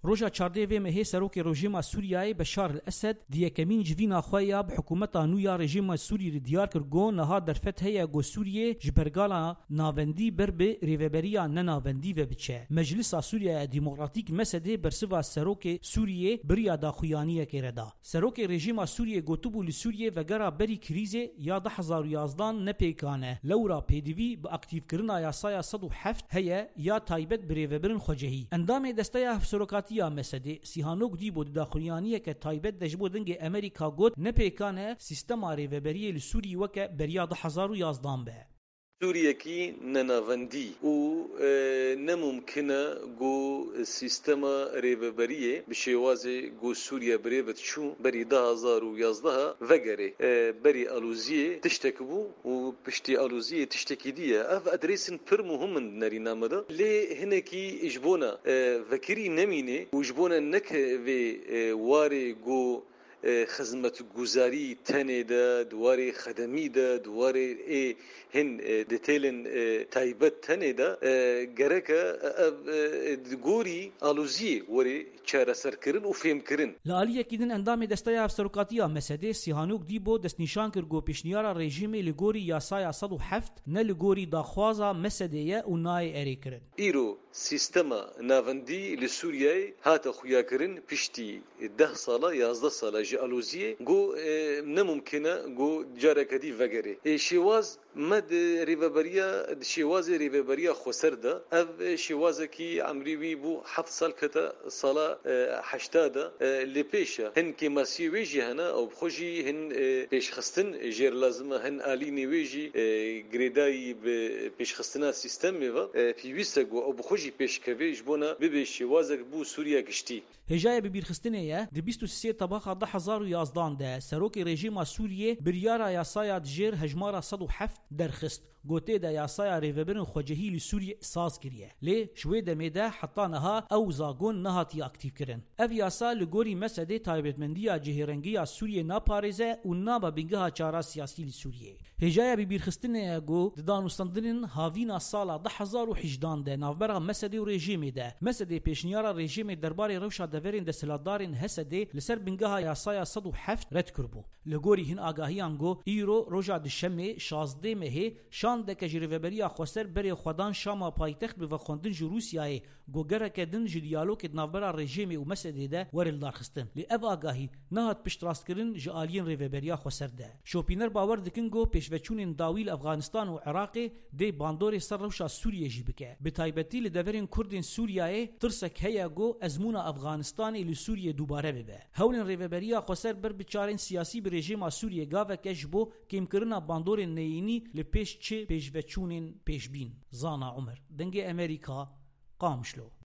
روجا 14 مه سروک رژیم سوریای بشار الاسد دیکمین جوینا خویا به حکومت نویا رژیم سوری دیار کرگو نها در فتح گو سوریه جبرگالا ناوندی بر به ریوبریا نناوندی و بچه مجلس سوریه دموکراتیک مسده برسوا سروک سوریه بریا دا خویانی کردا سروک رژیم سوریه گوتبول سوریه و گرا بری کریزه یا 2011 نپیکانه لورا پیدوی با اکتیو کرنا یاسایا 107 هيا یا تایبت بریوبرن خوجهی اندام دسته سروکاتیا مسده سیهانوک دی بود داخلیانی که تایبت دجبو دنگ امریکا گوت نپیکانه سیستم ریوبری لسوری وک بریا 2011 به سوریه کی نناوندی و نممکنه گو سیستم ریوبریه بشیوازه گو سوریه بریوت شو بری 2011 وگره بری آلوزیه تشتکبو و پشتی آلوزیه تشتکی دیه اف ادریسن پر مهم نری نامده لی هنکی اجبونا وکری نمینه و اجبونا نک و واره گو خدمت گزاری تنه ده دواره خدمی ده دواره هن دیتیلن تایبت تنه ده گرکه گوری آلوزی وری چاره سر کرن و فهم کرن لالیه کدین اندام دسته افسروکاتیا مسده سیهانوک دیبو دست نشان کرگو پیشنیارا رژیم لگوری یاسایا 107 نه لگوری داخوازا مسده و نای اری کرن ایرو سیستم ناوندی لسوریای هات خویا کرن پشتی 10 ساله 11 ساله آلوزیه گو نممکنه گو جاره کدی وگره شواز مد ریوبریا شواز ریوبریا خسر ده اف شواز کی عمری بو 7 سال کتا سالا 80 لپیشا هن کی مسیویجی هنا او خوجی هن پیش خستن جیر لازمه هن علی نیویجی گریدای پیش خستنا سیستم و فی ویسگو او خوجی پیش کویج بونا به شواز بو سوریا گشتی هجای ببیر خستنه ده 23 طبقه 2011 ده سروک رژیم سوریه بریارا یاسایا دجیر هجمارا 107 درخست گوته دا یاسایا ریوبرن خوجهی لسوریه ساز کریه لی شوی دمیده حتی نها او زاگون نهاتی اکتیو کرن اف یاسا لگوری مسده تایبتمندی جهرنگی سوریه ناپارزه و نابا بینگها چارا سیاسی لسوریه هجای ببیر خستنه گو دانوستندن هاوینا سالا 2018 ده نافبرا مسده و رژیم ده مسده پیشنیارا رژیم دربار روشا دورین دسلادارین هسده لسر بینگها یاسایا 107 رد کربو لگوری هن آگاهیان گو ایرو روژا دشمه 16 مه شان دکه جریوبریا خوسر بری خودان شاما پایتخت به خوندن جو روسیای گوگره کدن جو دیالوگ نافبرا رژیم و مسده ده ورل دارخستن لی اف آگاهی نهات پشت راست کرن جالین ریوبریا خوسر ده شوپینر باور دکن گو پیشوچون داویل افغانستان و عراق دی باندور سر روشا سوریه جی بکه بتایبتی لدورین کردین سوریای ترسک هيا گو ازمونا افغانستان لی سوریه دوباره ببه هولن ریوبریا خوسر بر بچارن سیاسی به رژیم سوریه گاو کشبو کیم کرنا باندور نینی لپیش چه پیشوچونین پیشبین زانا عمر دنگ امریکا قامشلو